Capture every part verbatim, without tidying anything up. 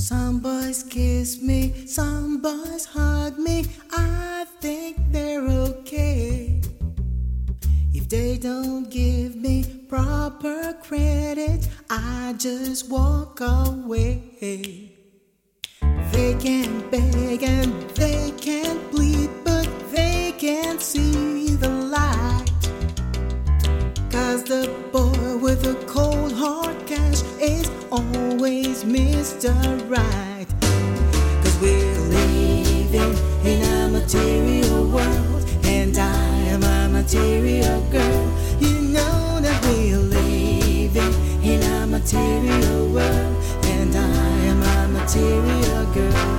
Some boys kiss me, some boys hug me. I think they're okay. If they don't give me proper credit, I just walk away. They can beg and they can plead, but they can't see the light. Cause the boy with a cold hard cash is always Mister Right. Cause we're living in a material world, and I am a material girl. You know that we're living in a material world, and I am a material girl.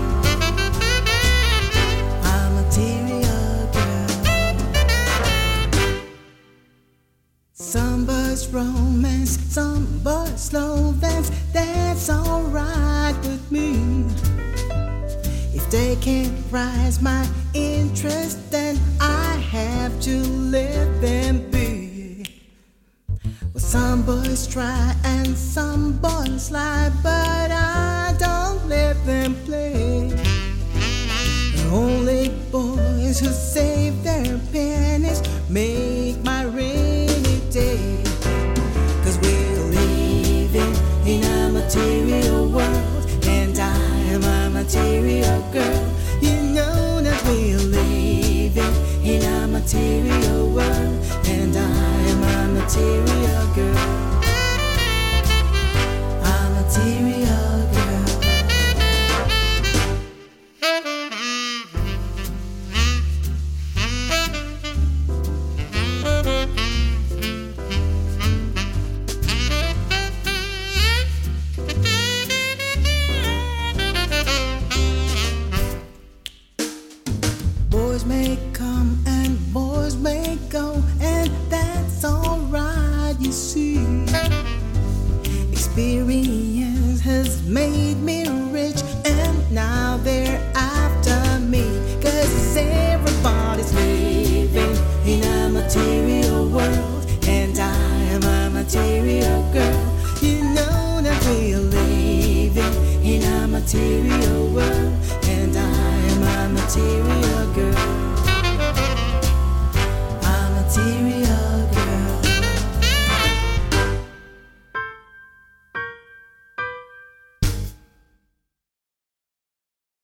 A material girl. Some boys romance, some boys slow dance. That's alright with me. If they can't rise my interest, then I have to let them be. Well, some boys try and some boys lie, but I don't let them play. The only boys who save their pennies make my rainy day. Cause we're living in a material world, and I am a material girl. You know that we're living in a material world, and I am a material girl. A material girl. Boys may come and boys may go, and that's alright, you see. Experience has made me rich, and now they're after me. Cause everybody's living in a material world, and I am a material girl. You know that we're living in a material world, and I am a material